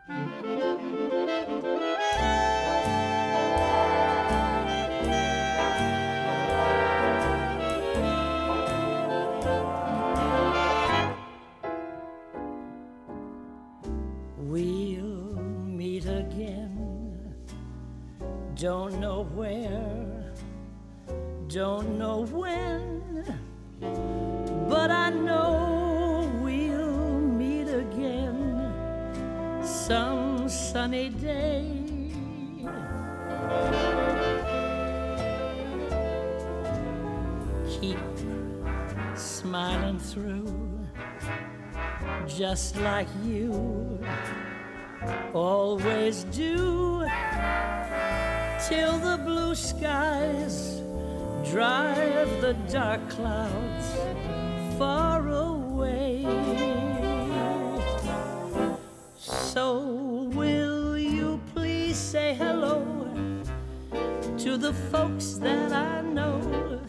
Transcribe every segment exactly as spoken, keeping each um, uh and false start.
We'll meet again. Don't know where, don't know when, but I know we'll meet again some sunny day. Keep smiling through, just like you always do, till the blue skies drive the dark clouds far away. So will you please say hello to the folks that I know?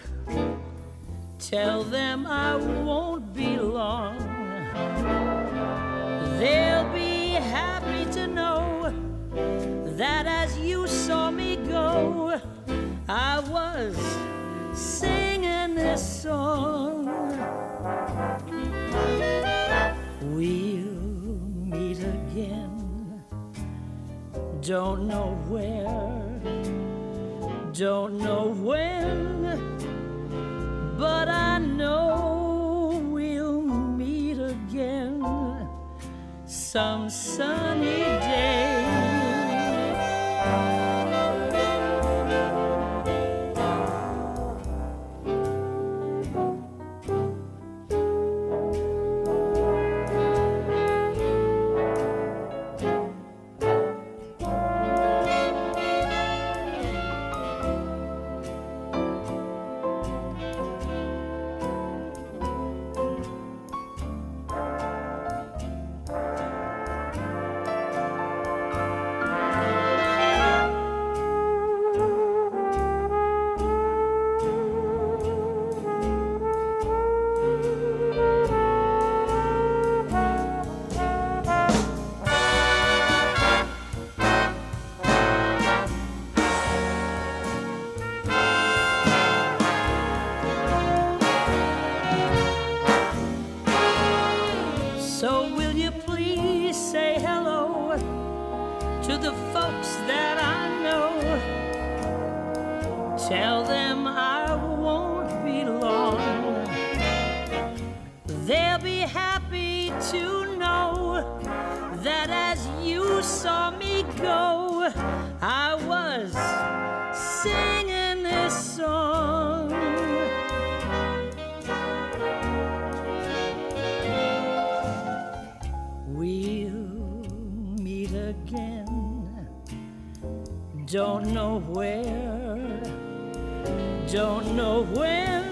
Tell them I won't be long. They'll be happy to know that as you saw me go, I was singing this song. We'll meet again. Don't know where, don't know when, but I know we'll meet again some sunny day. So will you please say hello to the folks that I know? Tell them I won't be long. They'll be happy to know that as you saw me go, I was singing this song. We'll meet again. Don't know where, don't know when,